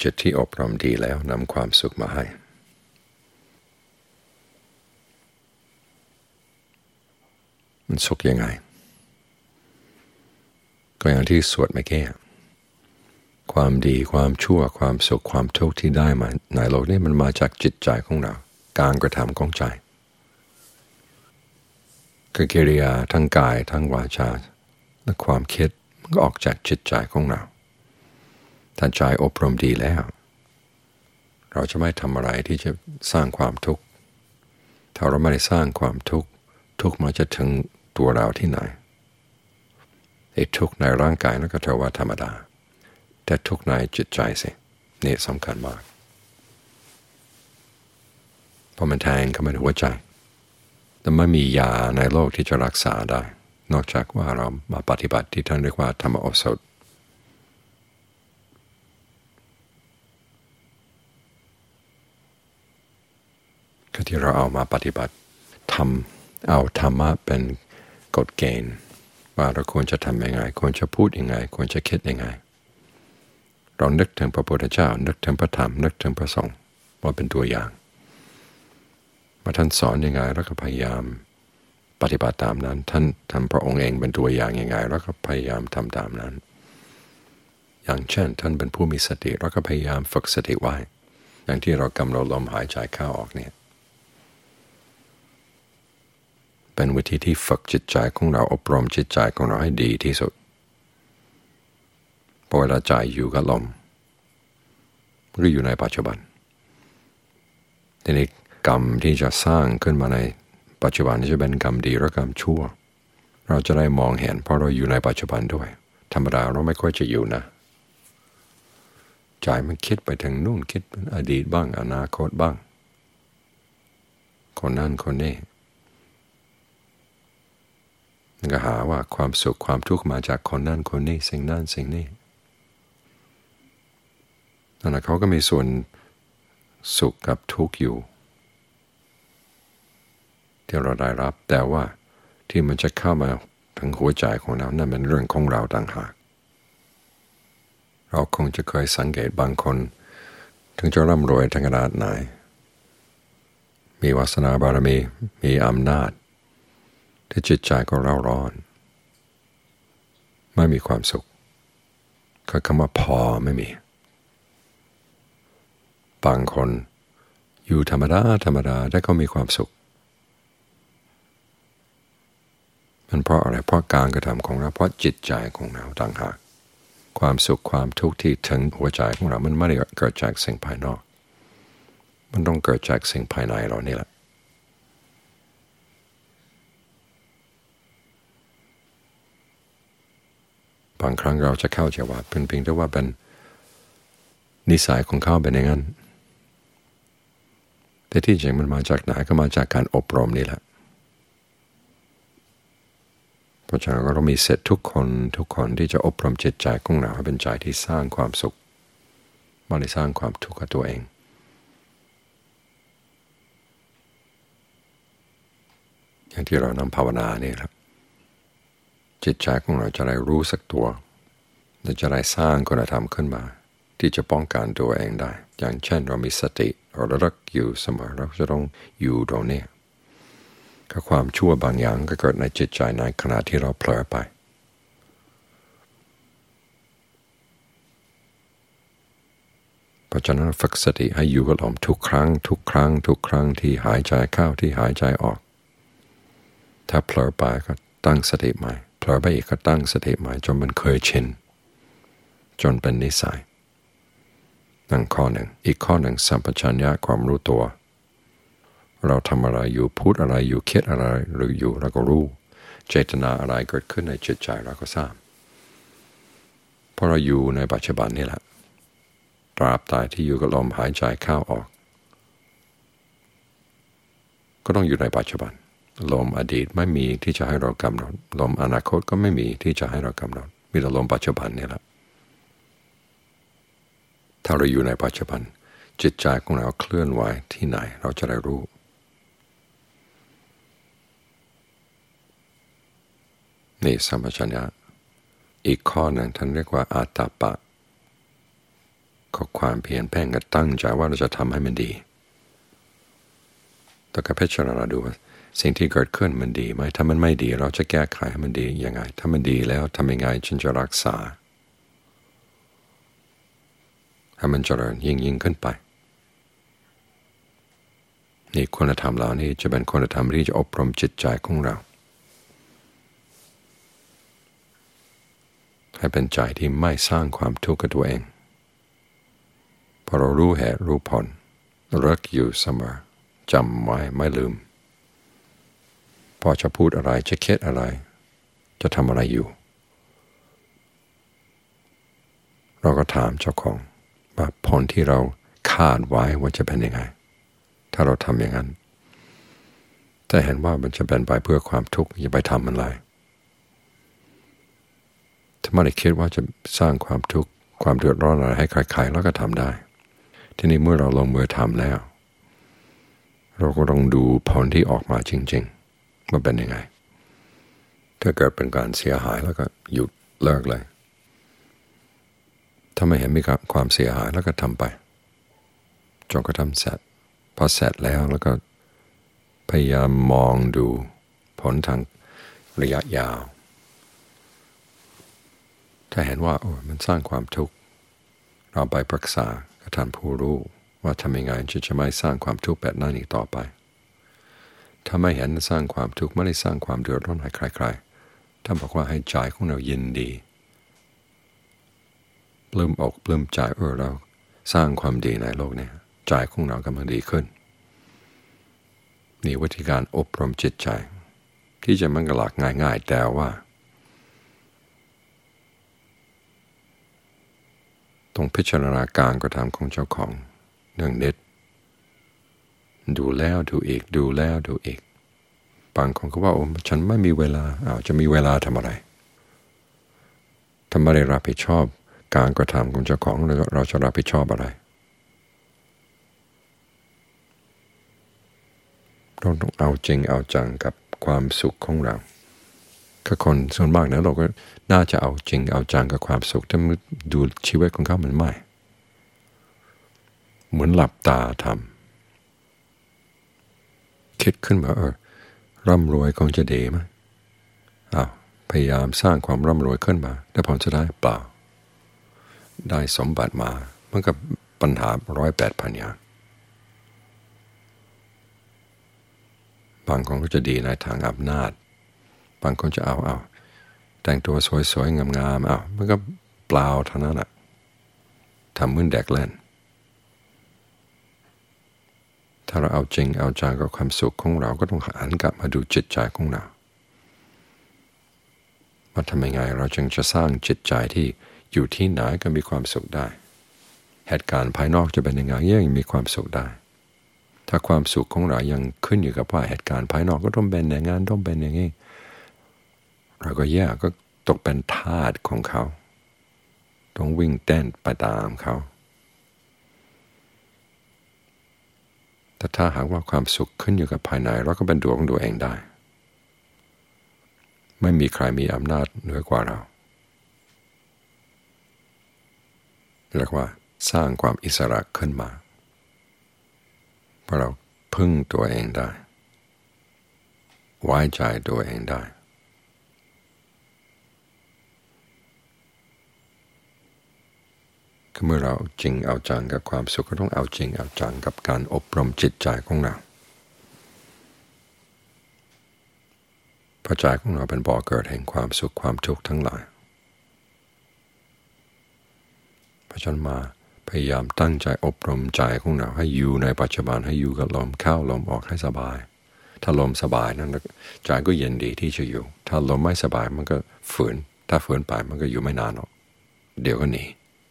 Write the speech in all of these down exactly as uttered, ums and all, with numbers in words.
จิตที่อบรมดีแล้วนำความสุขมาให้มันสุขยังไงก็อย่างที่สวดเมื่อกี้ความดีความชั่วความสุขความทุกข์ที่ได้มาในโลกนี้มันมาจากจิตใจของเราการกระทำของใจคือกิริยาทั้งกายทั้งวาจาและความคิดมันก็ออกจากจิตใจของเราถ้าใจอบรมดีแล้วเราจะไม่ทำอะไรที่จะสร้างความทุกข์ถ้าเราไม่ได้สร้างความทุกข์ทุกข์มันจะถึงตัวเราที่ไหนไอ้ทุกข์ในร่างกายนั่นก็ถือว่าธรรมดาแต่ทุกข์ในจิตใจสินี่สำคัญมากเพราะมันแทงเข้ามาในหัวใจแต่ไม่มียาในโลกที่จะรักษาได้นอกจากว่าเรามาปฏิบัติที่ท่านเรียกว่าธรรมโอสถก็ที่เราเอามาปฏิบัติทำเอาธรรมะเป็นกฎเกณฑ์ว่าเราควรจะทำยังไงควรจะพูดยังไงควรจะคิดยังไงเรานึกถึงพระพุทธเจ้านึกถึงพระธรรมนึกถึงพระสงฆ์ว่าเป็นตัวอย่างว่าท่านสอนยังไงแล้วก็พยายามปฏิบัติตามนั้นท่านทำพระองค์เองเป็นตัวอย่างยังไงแล้วก็พยายามทำตามนั้นอย่างเช่นท่านเป็นผู้มีสติแล้วก็พยายามฝึกสติไว้อย่างที่เรากำหนดลมหายใจเข้าออกเนี่ยเป็นวิธีที่ฝึกจิตใจของเราอบรมจิตใจของเราให้ดีที่สุดพอเวลาใจอยู่กับลมมันก็อยู่ในปัจจุบันทีนี้กรรมที่จะสร้างขึ้นมาในปัจจุบันจะเป็นกรรมดีหรือกรรมชั่วเราจะได้มองเห็นเพราะเราอยู่ในปัจจุบันด้วยธรรมดาเราไม่ค่อยจะอยู่นะใจมันคิดไปถึงนู่นคิดเป็นอดีตบ้างอนาคตบ้างคนนั้นคนนี้ก็หาว่าความสุขความทุกข์มาจากคนนั้นคนนี้สิ่งนั้นสิ่งนี้นั่นแหละเขาก็มีส่วนสุขกับทุกข์อยู่ที่เราได้รับแต่ว่าที่มันจะเข้ามาถึงหัวใจของเรานั่นเป็นเรื่องของเราต่างหากเราคงจะเคยสังเกตบางคนถึงจะร่ำรวยทางขนาดไหนมีวาสนาบารมีมีอำนาจที่จิตใจก็เร่าร้อนไม่มีความสุขก็คำว่าพอไม่มีบางคนอยู่ธรรมดาธรรมดาแต่ก็มีความสุขมันเพราะอะไรเพราะการกระทำของเราเพราะจิตใจของเราต่างหากความสุขความทุกข์ที่ถึงหัวใจของเรามันไม่ได้เกิดจากสิ่งภายนอกมันต้องเกิดจากสิ่งภายในเรานี่แหละบางครั้งเราจะเข้าใจว่าเป็นเพียงแต่ว่าเป็นนิสัยของเขาเป็นอย่างนั้นแต่ที่จริงมันมาจากไหนก็มาจากการอบรมนี่แหละเพราะฉะนั้นเรามีเสร็จทุกคนทุกคนที่จะอบรมจิตใจของเราให้เป็นใจที่สร้างความสุขไม่ได้สร้างความทุกข์กับตัวเองอย่างที่เรานำภาวนานี่ครับจิตใจของเราจะได้รู้สักตัวและจะได้สร้างคุณธรรมขึ้นมาที่จะป้องกันตัวเองได้อย่างเช่นเรามีสติเราระลึกอยู่เสมอเราจะต้องอยู่ตรงนี้ก็ความชั่วบางอย่างก็เกิดในจิตใจในขณะที่เราเผลอไปเพราะฉะนั้นฝึกสติให้อยู่กับลมทุกครั้งทุกครั้งทุกครั้งที่หายใจเข้าที่หายใจออกถ้าเผลอไปก็ตั้งสติใหม่เผลอไปอีกก็ตั้งสติใหม่จนมันเคยชินจนเป็นนิสัยนั่นข้อหนึ่งอีกข้อหนึ่งสัมปชัญญะความรู้ตัวเราทำอะไรอยู่พูดอะไรอยู่คิดอะไรหรืออยู่เราก็รู้เจตนาอะไรเกิดขึ้นในจิตใจเราก็ทราบเพราะเราอยู่ในปัจจุบันนี่แหละตราบใดที่อยู่กับลมหายใจเข้าออกก็ต้องอยู่ในปัจจุบันลมอดีตไม่มีที่จะให้เรากำหนดลมอนาคตก็ไม่มีที่จะให้เรากำหนดมีแต่ลมปัจจุบันนี่แหละถ้าเราอยู่ในปัจจุบันจิตใจของเราเคลื่อนไหวที่ไหนเราจะได้รู้นี่สัมปชัญญะอีกข้อหนึ่งท่านเรียกว่าอาตตัปปะก็ความเพียรแพ่งก็ตั้งใจว่าเราจะทำให้มันดีต้องการพิจารณาดูว่าสิ่งที่เกิดขึ้นมันดีไหมถ้ามันไม่ดีเราจะแก้ไขให้มันดียังไงถ้ามันดีแล้วทำยังไงฉันจะรักษาให้มันเจริญยิ่งยิ่งขึ้นไปนี่คุณธรรมเหล่านี้จะเป็นคุณธรรมที่จะอบรมจิตใจของเราให้เป็นใจที่ไม่สร้างความทุกข์กับตัวเองเพราะเรารู้เหตุรู้ผลรักอยู่เสมอจำไว้ไม่ลืมพอจะพูดอะไรจะคิดอะไรจะทำอะไรอยู่เราก็ถามเจ้าของว่าผลที่เราคาดไว้ว่าจะเป็นยังไงถ้าเราทำอย่างนั้นแต่เห็นว่ามันจะเป็นไปเพื่อความทุกข์อย่าไปทำมันเลยถ้าไม่ได้คิดว่าจะสร้างความทุกข์ความเดือดร้อนอะไรให้ใครๆแล้วก็ทำได้ทีนี้เมื่อเราลงมือทำแล้วเราก็ต้องดูผลที่ออกมาจริงๆว่าเป็นยังไงถ้าเกิดเป็นการเสียหายแล้วก็หยุดเลิกเลยถ้าไม่เห็นมีความเสียหายแล้วก็ทำไปจนกระทั่งเสร็จพอเสร็จแล้วแล้วก็พยายามมองดูผลทางระยะยาวถ้าเห็นว่าโอ้มันสร้างความทุกข์เราไปปรึกษากับท่านผู้รู้ว่าทำยังไงจะไม่สร้างความทุกข์แบบนั้นอีกต่อไปถ้าไม่เห็นสร้างความทุกข์ไม่ได้สร้างความเดือดร้อนให้ใครๆท่านบอกว่าให้ใจของเรายินดีปลื้มอกปลื้มใจเออเราสร้างความดีในโลกนี้ใจของเรากำลังดีขึ้นนี่วิธีการอบรมจิตใจที่จะมันก็หลักง่ายๆแต่ว่าต้องพิจารณาการกระทำของเจ้าของเรื่องนิดดูแล้วดูอีกดูแล้วดูอีกบางคนก็ว่าโอ้ฉันไม่มีเวลาอ้าวจะมีเวลาทำอะไรถ้าไม่ได้รับผิดชอบการกระทำของเจ้าของเราจะรับผิดชอบอะไรเราต้องเอาจริงเอาจังกับความสุขของเราคือคนส่วนมากนะเราก็น่าจะเอาจริงเอาจังกับความสุขแต่ดูชีวิตของเขามันไม่เหมือนหลับตาทำคิดขึ้นมาเออร่ำรวยคงจะดีมั้ยอ้าวพยายามสร้างความร่ำรวยขึ้นมาแต่ผลจะได้เปล่าได้สมบัติมามันก็ปัญหาร้อยแปดพันอย่างบางคนก็จะดีในทางอำนาจบางคนจะเอาเอาแต่งตัวสวยๆงามๆเอามันก็เปล่าเท่านั้นแหละทำเหมือนเด็กเล่นถ้าเราเอาจริงเอาจังกับความสุขของเราก็ต้องหันกลับมาดูจิตใจของเราว่าทำยังไงเราจึงจะสร้างจิตใจที่อยู่ที่ไหนก็มีความสุขได้เหตุการณ์ภายนอกจะเป็นยังไงยังมีความสุขได้ถ้าความสุขของเรายังขึ้นอยู่กับว่าเหตุการณ์ภายนอกก็ต้องเป็นอย่างนั้นต้องเป็นอย่างนี้เราก็แย่ก็ตกเป็นทาสของเขาต้องวิ่งเต้นไปตามเขาแต่ถ้าหากว่าความสุขขึ้นอยู่กับภายในเราก็เป็นตัวของตัวเองได้ไม่มีใครมีอำนาจเหนือกว่าเราเรียกว่าสร้างความอิสระขึ้นมาเพราะเราพึ่งตัวเองได้ไว้ใจตัวเองได้เมื่อเราจริงเอาจังกับความสุขก็ต้องเอาจริงเอาจังกับการอบรมจิตใจของเราเพราะใจของเราเป็นบ่อเกิดแห่งความสุขความทุกข์ทั้งหลายเพราะฉะนั้นมาพยายามตั้งใจอบรมใจของเราให้อยู่ในปัจจุบันให้อยู่กับลมเข้าลมออกให้สบายถ้าลมสบายนั้นใจก็เย็นดีที่จะอยู่ถ้าลมไม่สบายมันก็ฝืนถ้าฝืนไปมันก็อยู่ไม่นานหรอกเดี๋ยวก็หนี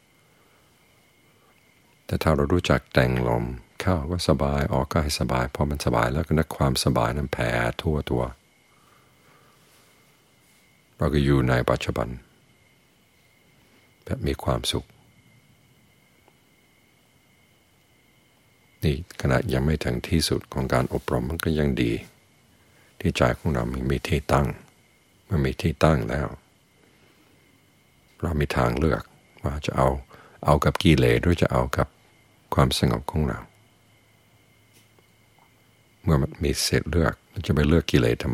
แต่ถ้าเรารู้จักแต่งลมเข้าก็สบายออกก็ให้สบายพอมันสบายแล้วก็นักความสบายนั้นแผ่ทั่วตัวเราก็อยู่ในปัจจุบันแบบมีความสุขนี่ขณะยังไม่ถึงที่สุดของการอบรมมันก็ยังดีที่ใจของเรามีที่ตั้งมันมีที่ตั้งแล้วเรามีทางเลือกว่าจะเอาเอากับกิเลสหรือจะเอากับความสงบของเราเมื่อมันมีสิทธิ์เลือกจะไปเลือกกิเลสทำไม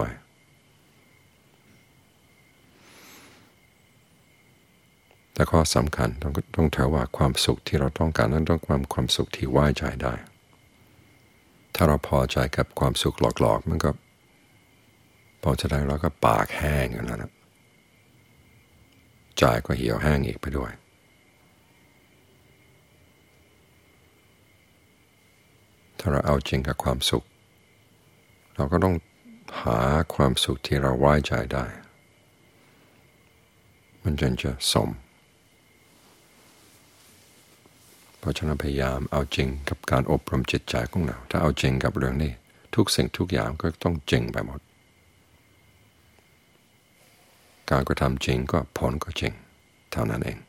แต่ข้อสำคัญต้องต้องถือว่าความสุขที่เราต้องการนั้นต้องความความสุขที่ไว้ใจได้ถ้าเราพอใจกับความสุขหลอกๆมันก็พอจะได้เราก็ปากแห้งอย่างนั้นนะใจก็เหี่ยวแห้งอีกไปด้วยถ้าเราเอาจริงกับความสุขเราก็ต้องหาความสุขที่เราไว้ใจได้มันจึงจะสมเพราะฉะนั้นพยายามเอาจริงกับการอบรมจิตใจของเราถ้าเอาจริงกับเรื่องนี้ทุกสิ่งทุกอย่างก็ต้องจริงไปหมดการกระทำจริงก็ผลก็จริงเท่านั้นเอง